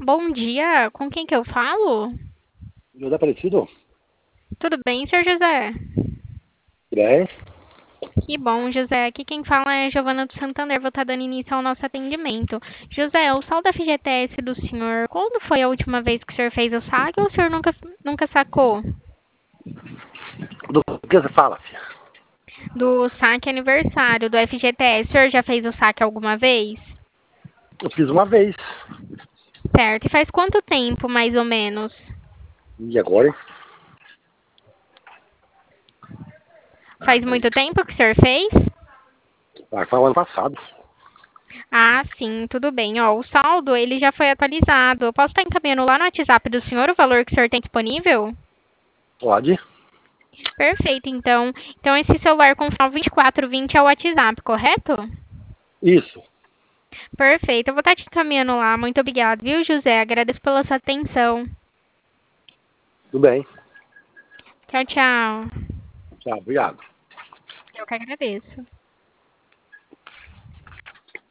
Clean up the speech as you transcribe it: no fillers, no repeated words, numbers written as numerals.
Bom dia, com quem que eu falo? José Aparecido? Tudo bem, senhor José? Bem, Que bom, José. Aqui quem fala é Giovana do Santander. Vou estar dando início ao nosso atendimento. José, o saldo FGTS do senhor, quando foi a última vez que o senhor fez o saque ou o senhor nunca sacou? do que você fala, filha? Do saque aniversário do FGTS, o senhor já fez o saque alguma vez? Eu fiz uma vez. Certo. E faz quanto tempo, mais ou menos? E agora, hein? Faz muito tempo que o senhor fez? Foi o ano passado. Ah, sim, tudo bem. Ó, o saldo, ele já foi atualizado. Eu posso estar encaminhando lá no WhatsApp do senhor o valor que o senhor tem disponível? Pode? Perfeito, então. Então, esse celular com final 2420 é o WhatsApp, correto? Isso. Perfeito, eu vou estar te encaminhando lá. Muito obrigada, viu, José? Agradeço pela sua atenção. Tudo bem. Tchau, tchau. Tchau, obrigado. Eu que agradeço.